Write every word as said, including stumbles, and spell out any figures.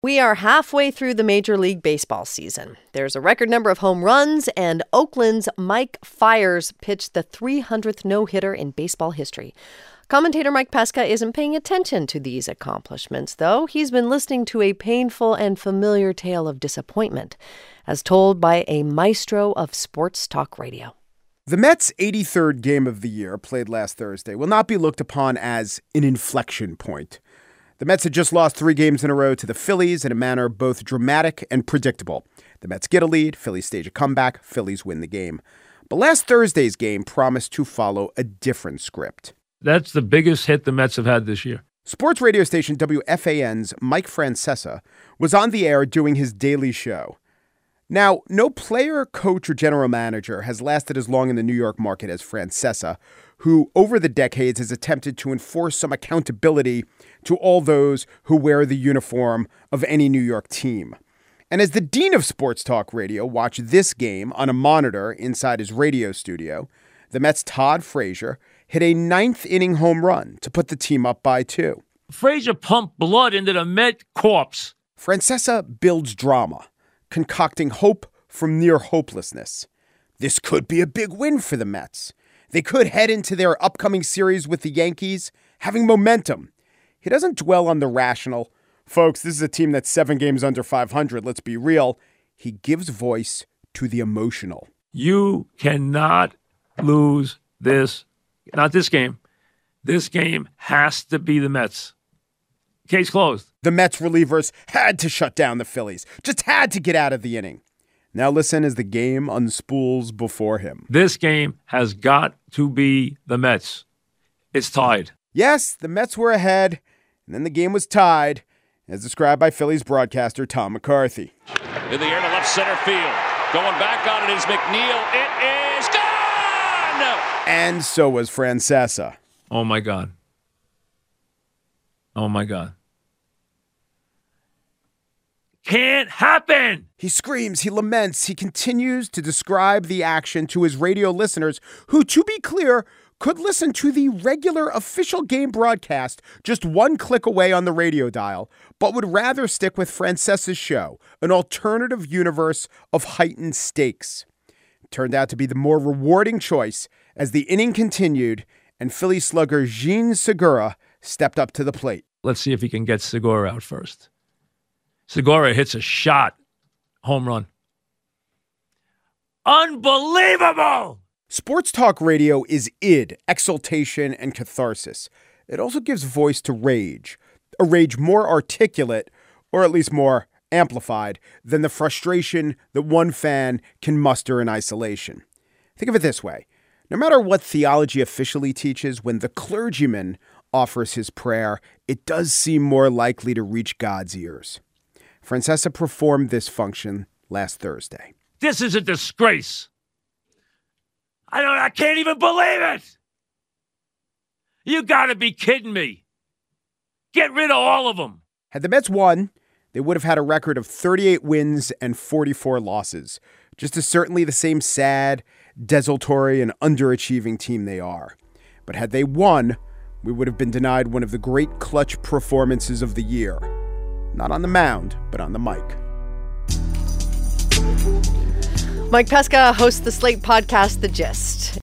We are halfway through the Major League Baseball season. There's a record number of home runs, and Oakland's Mike Fiers pitched the three hundredth no-hitter in baseball history. Commentator Mike Pesca isn't paying attention to these accomplishments, though. He's been listening to a painful and familiar tale of disappointment, as told by a maestro of sports talk radio. The Mets' eighty-third game of the year, played last Thursday, will not be looked upon as an inflection point. The Mets had just lost three games in a row to the Phillies in a manner both dramatic and predictable. The Mets get a lead, Phillies stage a comeback, Phillies win the game. But last Thursday's game promised to follow a different script. That's the biggest hit the Mets have had this year. Sports radio station W F A N's Mike Francesa was on the air doing his daily show. Now, no player, coach, or general manager has lasted as long in the New York market as Francesa, who over the decades has attempted to enforce some accountability to all those who wear the uniform of any New York team. And as the dean of sports talk radio watched this game on a monitor inside his radio studio, the Mets' Todd Frazier hit a ninth inning home run to put the team up by two. Frazier pumped blood into the Met corpse. Francesa builds drama, concocting hope from near hopelessness. This could be a big win for the Mets. They could head into their upcoming series with the Yankees having momentum. He doesn't dwell on the rational. Folks, this is a team that's seven games under five hundred. Let's be real. He gives voice to the emotional. You cannot lose this. Not this game. This game has to be the Mets. Case closed. The Mets relievers had to shut down the Phillies. Just had to get out of the inning. Now listen as the game unspools before him. This game has got to be the Mets. It's tied. Yes, the Mets were ahead, and then the game was tied, as described by Phillies broadcaster Tom McCarthy. In the air to left center field. Going back on it is McNeil. It is gone! And so was Francesa. Oh, my God. Oh, my God. Can't happen. He screams, he laments, he continues to describe the action to his radio listeners who, to be clear, could listen to the regular official game broadcast just one click away on the radio dial, but would rather stick with Francesa's show, an alternative universe of heightened stakes. It turned out to be the more rewarding choice as the inning continued and Philly slugger Jean Segura stepped up to the plate. Let's see if he can get Segura out first. Segura hits a shot. Home run. Unbelievable! Sports talk radio is id, exultation, and catharsis. It also gives voice to rage. A rage more articulate, or at least more amplified, than the frustration that one fan can muster in isolation. Think of it this way. No matter what theology officially teaches, when the clergyman offers his prayer, it does seem more likely to reach God's ears. Francesa performed this function last Thursday. This is a disgrace. I don't. I can't even believe it. You got to be kidding me. Get rid of all of them. Had the Mets won, they would have had a record of thirty-eight wins and forty-four losses. Just as certainly the same sad, desultory, and underachieving team they are. But had they won, we would have been denied one of the great clutch performances of the year. Not on the mound, but on the mic. Mike Pesca hosts the Slate podcast, The Gist.